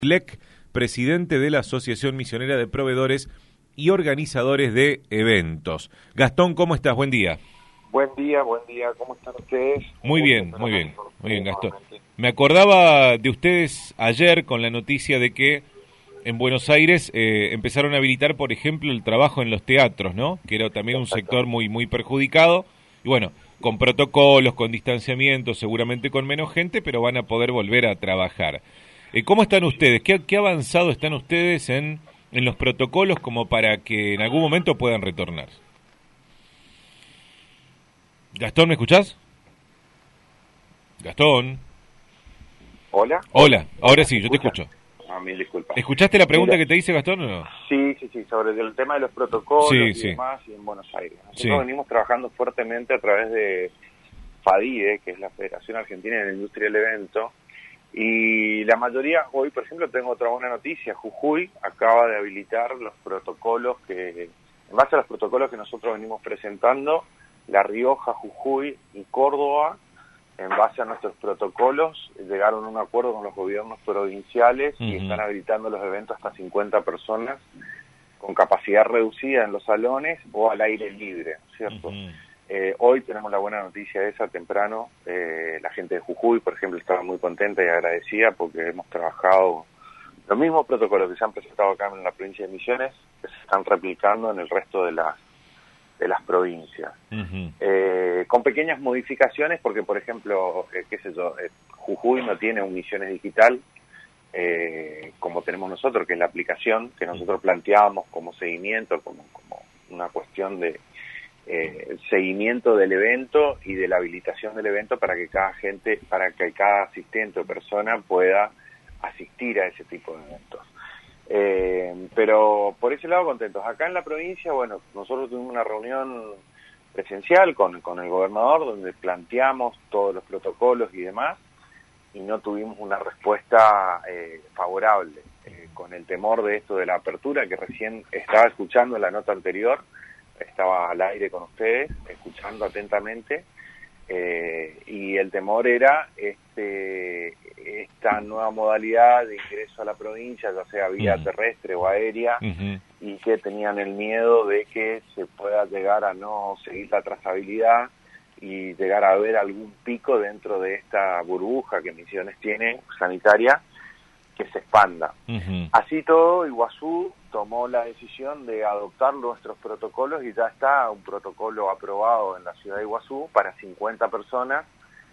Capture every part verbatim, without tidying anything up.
Lec, presidente de la Asociación Misionera de Proveedores y Organizadores de Eventos. Gastón, ¿cómo estás? Buen día. Buen día, buen día. ¿Cómo están ustedes? Muy bien, muy bien, muy bien, Gastón. Me acordaba de ustedes ayer con la noticia de que en Buenos Aires eh, empezaron a habilitar, por ejemplo, el trabajo en los teatros, ¿no? Que era también un sector muy, muy perjudicado. Y bueno, con protocolos, con distanciamiento, seguramente con menos gente, pero van a poder volver a trabajar. Eh, ¿Cómo están ustedes? ¿Qué, qué avanzado están ustedes en, en los protocolos como para que en algún momento puedan retornar? Gastón, ¿me escuchás? Gastón. Hola. Hola, ahora sí, yo te escucho. Ah, mil disculpas. ¿Escuchaste la pregunta Mira, que te hice, Gastón, o no? Sí, sí, sí, sobre el tema de los protocolos Sí, y sí. demás y en Buenos Aires. Nosotros Sí. venimos trabajando fuertemente a través de FADIE, que es la Federación Argentina de la Industria del Evento, y la mayoría, hoy por ejemplo tengo otra buena noticia, Jujuy acaba de habilitar los protocolos que, en base a los protocolos que nosotros venimos presentando, La Rioja, Jujuy y Córdoba, en base a nuestros protocolos, llegaron a un acuerdo con los gobiernos provinciales uh-huh. y están habilitando los eventos hasta cincuenta personas con capacidad reducida en los salones o al aire libre, ¿cierto? Uh-huh. Eh, hoy tenemos la buena noticia esa temprano, eh, la gente de Jujuy, por ejemplo, estaba muy contenta y agradecida porque hemos trabajado los mismos protocolos que se han presentado acá en la provincia de Misiones, que se están replicando en el resto de las de las provincias, uh-huh. eh, con pequeñas modificaciones, porque por ejemplo, eh, qué sé yo, eh, Jujuy no tiene un Misiones Digital, eh, como tenemos nosotros, que es la aplicación que nosotros planteábamos como seguimiento, como, como una cuestión de eh, el seguimiento del evento y de la habilitación del evento para que cada gente, para que cada asistente o persona pueda asistir a ese tipo de eventos. Eh, pero por ese lado contentos. Acá en la provincia, bueno, nosotros tuvimos una reunión presencial con, con el gobernador donde planteamos todos los protocolos y demás y no tuvimos una respuesta eh, favorable, eh, con el temor de esto de la apertura que recién estaba escuchando en la nota anterior, estaba al aire con ustedes, escuchando atentamente, eh, y el temor era este esta nueva modalidad de ingreso a la provincia, ya sea vía uh-huh. terrestre o aérea, uh-huh. y que tenían el miedo de que se pueda llegar a no seguir la trazabilidad y llegar a ver algún pico dentro de esta burbuja que Misiones tiene sanitaria que se expanda. Uh-huh. Así todo, Iguazú tomó la decisión de adoptar nuestros protocolos y ya está un protocolo aprobado en la ciudad de Iguazú para cincuenta personas,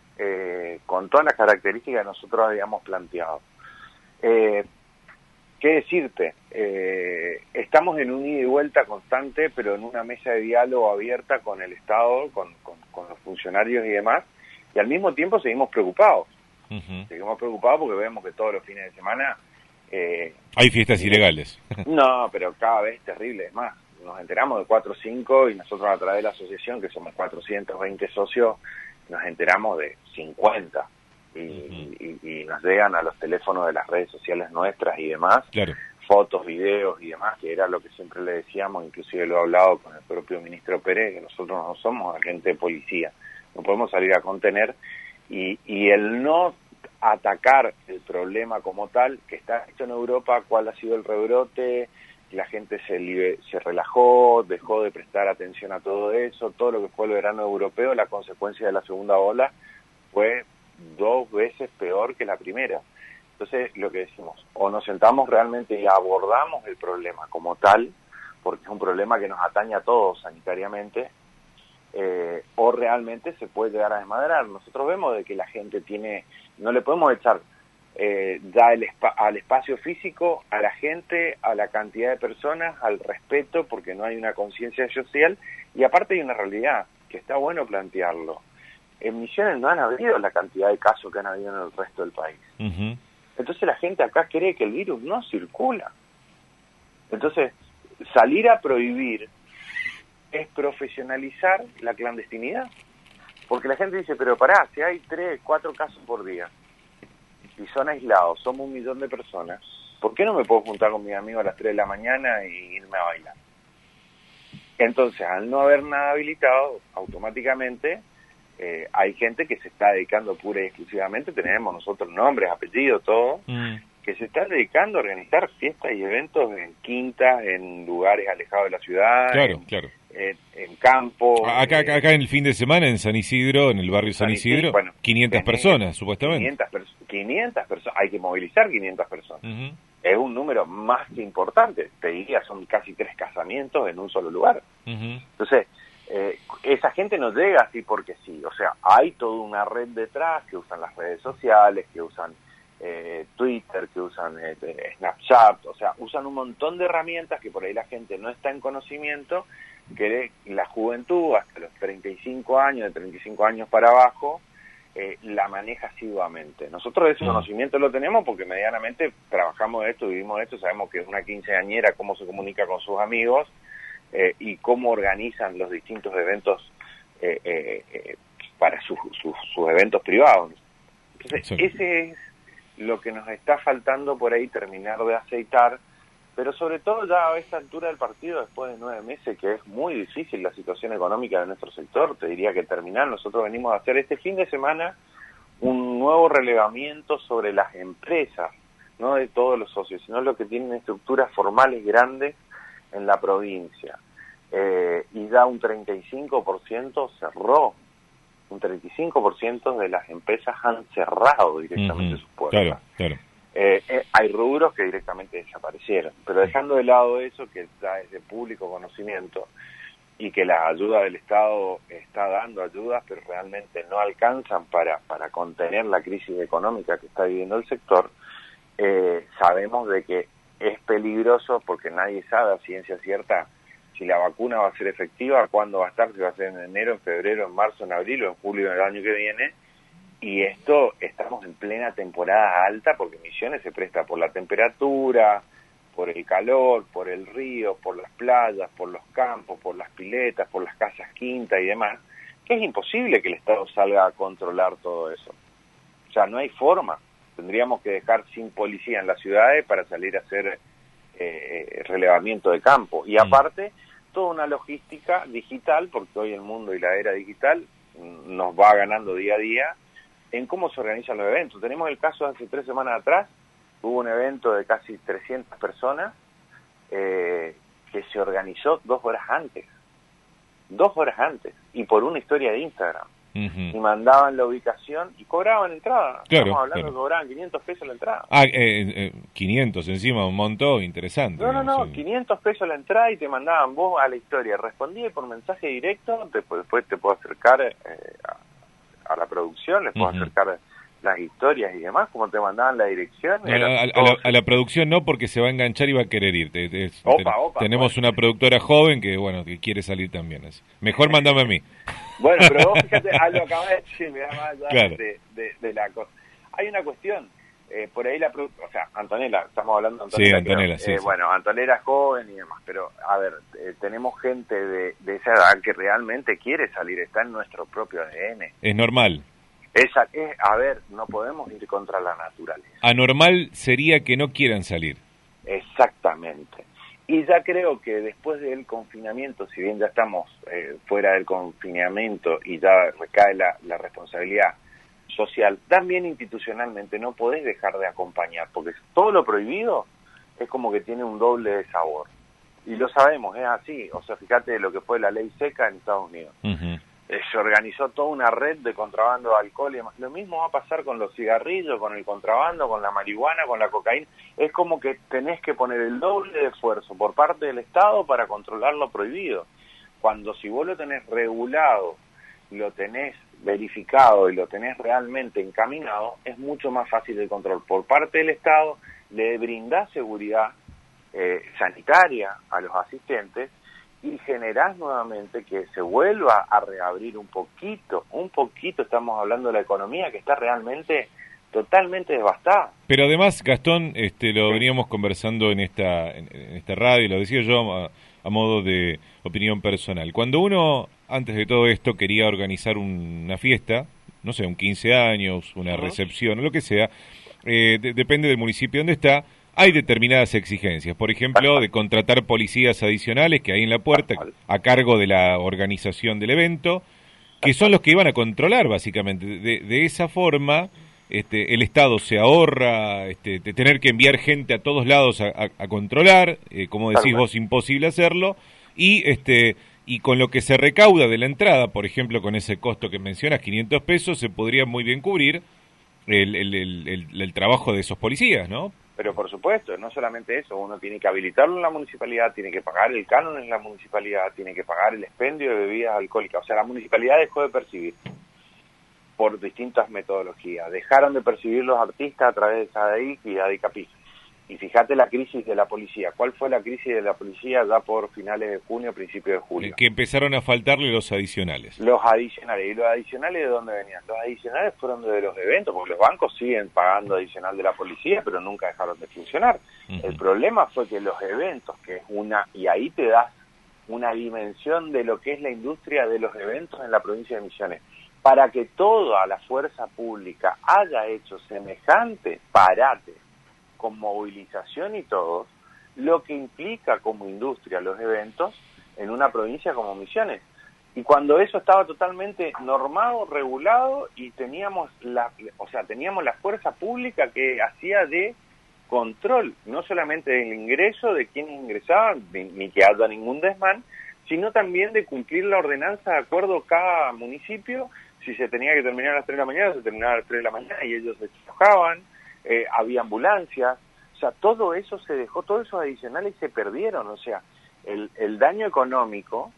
eh, con todas las características que nosotros habíamos planteado. Eh, ¿Qué decirte? Eh, estamos en un ida y vuelta constante, pero en una mesa de diálogo abierta con el Estado, con, con, con los funcionarios y demás, y al mismo tiempo seguimos preocupados. Uh-huh. Seguimos preocupados porque vemos que todos los fines de semana Eh, hay fiestas ilegales. No, pero cada vez terrible. Es más, nos enteramos de cuatro o cinco y nosotros a través de la asociación, que somos cuatrocientos veinte socios, nos enteramos de cincuenta. Y, uh-huh. y, y nos llegan a los teléfonos de las redes sociales nuestras y demás, claro. fotos, videos y demás, que era lo que siempre le decíamos, inclusive lo he hablado con el propio ministro Pérez, que nosotros no somos agentes de policía, no podemos salir a contener, y, y el no atacar el problema como tal, que está hecho en Europa, cuál ha sido el rebrote, la gente se, libe, se relajó, dejó de prestar atención a todo eso, todo lo que fue el verano europeo, la consecuencia de la segunda ola fue dos veces peor que la primera. Entonces, lo que decimos, o nos sentamos realmente y abordamos el problema como tal, porque es un problema que nos atañe a todos sanitariamente, Eh, o realmente se puede llegar a desmadrar. Nosotros vemos de que la gente tiene, no le podemos echar eh, ya el espa- al espacio físico, a la gente, a la cantidad de personas, al respeto, porque no hay una conciencia social, y aparte hay una realidad, que está bueno plantearlo. En Misiones no han habido la cantidad de casos que han habido en el resto del país. Uh-huh. Entonces la gente acá cree que el virus no circula. Entonces, salir a prohibir es profesionalizar la clandestinidad, porque la gente dice, pero pará, si hay tres, cuatro casos por día y son aislados, somos un millón de personas, ¿por qué no me puedo juntar con mis amigos a las tres de la mañana y irme a bailar? Entonces, al no haber nada habilitado, automáticamente eh, hay gente que se está dedicando pura y exclusivamente, tenemos nosotros nombres, apellidos, todo, mm. que se están dedicando a organizar fiestas y eventos en quintas, en lugares alejados de la ciudad, claro, en, claro. En, en campo. Acá, eh, acá en el fin de semana en San Isidro, en el barrio San, San Isidro, Isidro bueno, quinientas personas, supuestamente. quinientas, pers quinientas personas, hay que movilizar quinientas personas. Uh-huh. Es un número más que importante, te diría, son casi tres casamientos en un solo lugar. Uh-huh. Entonces, eh, esa gente no llega así porque sí, o sea, hay toda una red detrás que usan las redes sociales, que usan eh, Twitter, que usan eh, Snapchat, o sea, usan un montón de herramientas que por ahí la gente no está en conocimiento, que la juventud hasta los treinta y cinco años, de treinta y cinco años para abajo, eh, la maneja asiduamente. Nosotros ese conocimiento lo tenemos porque medianamente trabajamos de esto, vivimos de esto, sabemos que es una quinceañera, cómo se comunica con sus amigos eh, y cómo organizan los distintos eventos eh, eh, eh, para sus, sus, sus eventos privados. Entonces, sí. Ese es lo que nos está faltando por ahí terminar de aceitar, pero sobre todo ya a esta altura del partido, después de nueve meses, que es muy difícil la situación económica de nuestro sector, te diría que terminar, nosotros venimos a hacer este fin de semana un nuevo relevamiento sobre las empresas, no de todos los socios, sino los que tienen estructuras formales grandes en la provincia. Eh, y ya un treinta y cinco por ciento cerró, un treinta y cinco por ciento de las empresas han cerrado directamente uh-huh. sus puertas. Claro, claro. Eh, eh, hay rubros que directamente desaparecieron, pero dejando de lado eso, que ya es de público conocimiento y que la ayuda del Estado está dando ayudas, pero realmente no alcanzan para, para contener la crisis económica que está viviendo el sector, eh, sabemos de que es peligroso porque nadie sabe a ciencia cierta si la vacuna va a ser efectiva, cuándo va a estar, si va a ser en enero, en febrero, en marzo, en abril o en julio del año que viene. Y esto, estamos en plena temporada alta porque Misiones se presta por la temperatura, por el calor, por el río, por las playas, por los campos, por las piletas, por las casas quinta y demás, que es imposible que el Estado salga a controlar todo eso. O sea, no hay forma. Tendríamos que dejar sin policía en las ciudades para salir a hacer eh, relevamiento de campo. Y aparte, toda una logística digital, porque hoy el mundo y la era digital nos va ganando día a día, en cómo se organizan los eventos. Tenemos el caso de hace tres semanas atrás, hubo un evento de casi trescientas personas eh, que se organizó dos horas antes, dos horas antes, y por una historia de Instagram. Uh-huh. Y mandaban la ubicación y cobraban entrada. Claro, Estamos hablando claro. que cobraban quinientos pesos la entrada. Ah, eh, eh, quinientos encima, un montón, interesante. No, no, no, sí. quinientos pesos la entrada y te mandaban vos a la historia. Respondí por mensaje directo, después, después te puedo acercar eh, a a la producción, les puedo uh-huh. acercar las historias y demás, como te mandaban la dirección. No, a, a, a, la, a la producción no, porque se va a enganchar y va a querer ir. Te, te, opa, te, opa, tenemos bueno. una productora joven que, bueno, que quiere salir también. Así. Mejor mandame a mí. Bueno, pero vos fíjate, a lo que acabas de decir, me da más allá claro. de, de, de la cosa. Hay una cuestión, eh, por ahí la productora, o sea, Antonella, estamos hablando de Antonella. Sí, Antonella, creo, sí, eh, sí. Bueno, Antonella es joven y demás, pero, a ver, eh, tenemos gente de, de esa edad que realmente quiere salir, está en nuestro propio A D N. Es normal. Esa es, a ver, no podemos ir contra la naturaleza. Anormal sería que no quieran salir. Exactamente. Y ya creo que después del confinamiento, si bien ya estamos eh, fuera del confinamiento y ya recae la, la responsabilidad social, también institucionalmente no podés dejar de acompañar, porque todo lo prohibido es como que tiene un doble de sabor. Y lo sabemos, es así. O sea, fíjate lo que fue la ley seca en Estados Unidos. Uh-huh. Eh, se organizó toda una red de contrabando de alcohol y demás. Lo mismo va a pasar con los cigarrillos, con el contrabando, con la marihuana, con la cocaína. Es como que tenés que poner el doble de esfuerzo por parte del Estado para controlar lo prohibido. Cuando si vos lo tenés regulado, lo tenés verificado y lo tenés realmente encaminado, es mucho más fácil el control. Por parte del Estado le brindás seguridad eh, sanitaria a los asistentes y generás nuevamente que se vuelva a reabrir un poquito, un poquito, estamos hablando de la economía que está realmente totalmente devastada. Pero además, Gastón, este, lo veníamos conversando en esta, en, en esta radio, lo decía yo a, a modo de opinión personal. Cuando uno, antes de todo esto, quería organizar un, una fiesta, no sé, un quince años, una uh-huh. recepción, o lo que sea, eh, de, depende del municipio donde está, hay determinadas exigencias, por ejemplo, de contratar policías adicionales que hay en la puerta a cargo de la organización del evento, que son los que iban a controlar, básicamente. De, de esa forma, este, el Estado se ahorra este, de tener que enviar gente a todos lados a, a, a controlar, eh, como decís vos, imposible hacerlo, y este y con lo que se recauda de la entrada, por ejemplo, con ese costo que mencionas, quinientos pesos, se podría muy bien cubrir el, el, el, el, el trabajo de esos policías, ¿no? Pero por supuesto, no solamente eso, uno tiene que habilitarlo en la municipalidad, tiene que pagar el canon en la municipalidad, tiene que pagar el expendio de bebidas alcohólicas. O sea, la municipalidad dejó de percibir por distintas metodologías. Dejaron de percibir los artistas a través de SADAIC y ADICAPI. Y fíjate la crisis de la policía. ¿Cuál fue la crisis de la policía ya por finales de junio, principios de julio? Que empezaron a faltarle los adicionales. Los adicionales. ¿Y los adicionales de dónde venían? Los adicionales fueron de los eventos, porque los bancos siguen pagando adicional de la policía, pero nunca dejaron de funcionar. Uh-huh. El problema fue que los eventos, que es una... Y ahí te das una dimensión de lo que es la industria de los eventos en la provincia de Misiones. Para que toda la fuerza pública haya hecho semejante parate con movilización y todo, lo que implica como industria los eventos en una provincia como Misiones. Y cuando eso estaba totalmente normado, regulado, y teníamos la, o sea, teníamos la fuerza pública que hacía de control, no solamente del ingreso de quienes ingresaban, ni, ni que haya ningún desmán, sino también de cumplir la ordenanza de acuerdo a cada municipio. Si se tenía que terminar a las tres de la mañana, se terminaba a las tres de la mañana y ellos se enojaban. Eh, había ambulancias, o sea, todo eso se dejó, todos esos adicionales se perdieron, o sea, el, el daño económico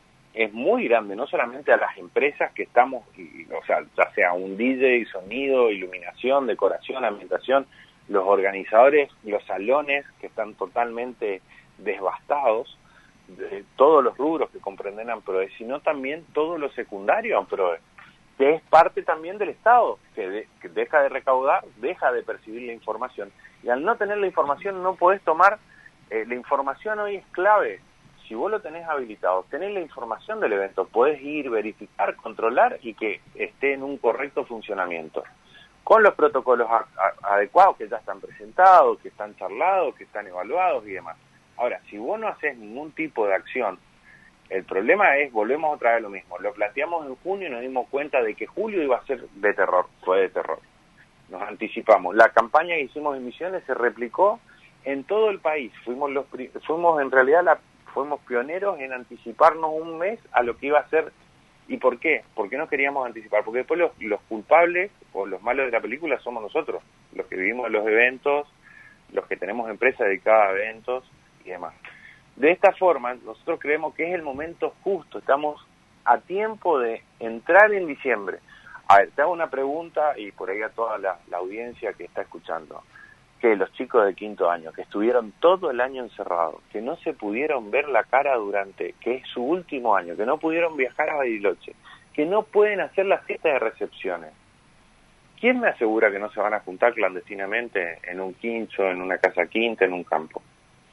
es muy grande, no solamente a las empresas que estamos, y, o sea, ya sea un D J, sonido, iluminación, decoración, ambientación, los organizadores, los salones que están totalmente devastados, de todos los rubros que comprenden AMPRODE, sino también todo lo secundario AMPRODE, que es parte también del Estado, que, de, que deja de recaudar, deja de percibir la información. Y al no tener la información no podés tomar, eh, la información hoy es clave. Si vos lo tenés habilitado, tenés la información del evento, podés ir, verificar, controlar y que esté en un correcto funcionamiento. Con los protocolos a, a, adecuados que ya están presentados, que están charlados, que están evaluados y demás. Ahora, si vos no haces ningún tipo de acción, el problema es, volvemos otra vez a lo mismo, lo planteamos en junio y nos dimos cuenta de que julio iba a ser de terror, fue de terror. Nos anticipamos. La campaña que hicimos en Misiones se replicó en todo el país. Fuimos los fuimos en realidad la, fuimos pioneros en anticiparnos un mes a lo que iba a ser. ¿Y por qué? Porque no queríamos anticipar, porque después los, los culpables o los malos de la película somos nosotros, los que vivimos los eventos, los que tenemos empresas dedicadas a eventos y demás. De esta forma, nosotros creemos que es el momento justo, estamos a tiempo de entrar en diciembre. A ver, te hago una pregunta y por ahí a toda la, la audiencia que está escuchando, que los chicos de quinto año, que estuvieron todo el año encerrados, que no se pudieron ver la cara durante, que es su último año, que no pudieron viajar a Bariloche, que no pueden hacer las fiestas de recepciones. ¿Quién me asegura que no se van a juntar clandestinamente en un quincho, en una casa quinta, en un campo?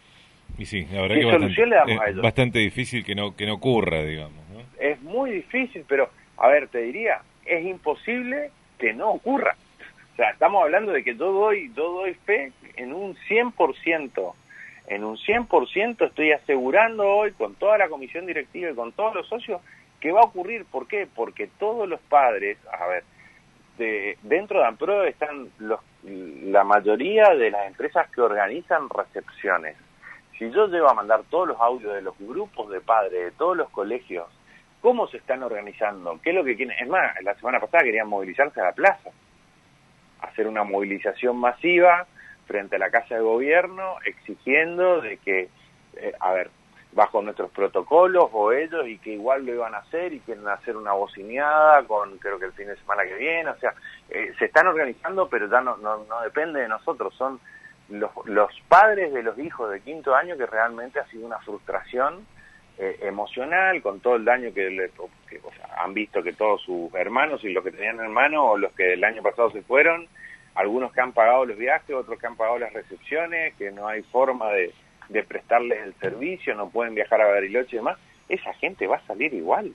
Y sí, la verdad que bastante, le damos a ellos? Es bastante difícil que no que no ocurra, digamos, ¿no? Es muy difícil, pero, a ver, te diría, es imposible que no ocurra. O sea, estamos hablando de que yo doy, yo doy fe en un cien por ciento. En un cien por ciento estoy asegurando hoy, con toda la comisión directiva y con todos los socios, que va a ocurrir. ¿Por qué? Porque todos los padres, a ver, de, dentro de AMPRODE están los, la mayoría de las empresas que organizan recepciones. Si yo llego a mandar todos los audios de los grupos de padres, de todos los colegios, cómo se están organizando, qué es lo que quieren. Es más, la semana pasada querían movilizarse a la plaza, hacer una movilización masiva frente a la Casa de Gobierno, exigiendo de que, eh, a ver, bajo nuestros protocolos o ellos, y que igual lo iban a hacer y quieren hacer una bocineada con, creo que el fin de semana que viene. O sea, eh, se están organizando, pero ya no, no, no depende de nosotros, son Los, los padres de los hijos de quinto año, que realmente ha sido una frustración eh, emocional con todo el daño que, le, que o sea, han visto que todos sus hermanos y los que tenían hermanos o los que el año pasado se fueron, algunos que han pagado los viajes, otros que han pagado las recepciones, que no hay forma de, de prestarles el servicio, no pueden viajar a Bariloche y demás. Esa gente va a salir igual.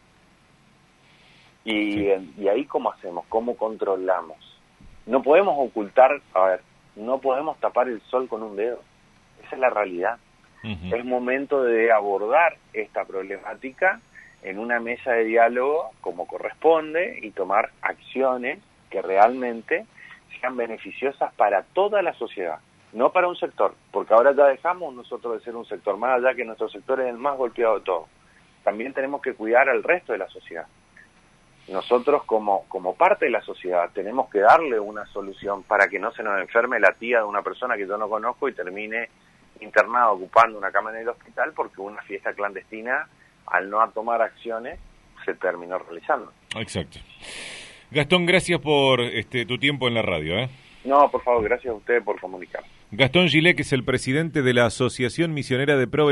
Y, sí. y ahí ¿cómo hacemos? ¿Cómo controlamos? No podemos ocultar, a ver, no podemos tapar el sol con un dedo. Esa es la realidad. Uh-huh. Es momento de abordar esta problemática en una mesa de diálogo como corresponde y tomar acciones que realmente sean beneficiosas para toda la sociedad, no para un sector, porque ahora ya dejamos nosotros de ser un sector, más allá que nuestro sector es el más golpeado de todos. También tenemos que cuidar al resto de la sociedad. Nosotros como, como parte de la sociedad tenemos que darle una solución para que no se nos enferme la tía de una persona que yo no conozco y termine internado ocupando una cama en el hospital porque una fiesta clandestina, al no tomar acciones, se terminó realizando. Exacto. Gastón, gracias por este tu tiempo en la radio, ¿eh? No, por favor, gracias a usted por comunicar. Gastón Gillet, que es el presidente de la Asociación Misionera de Prove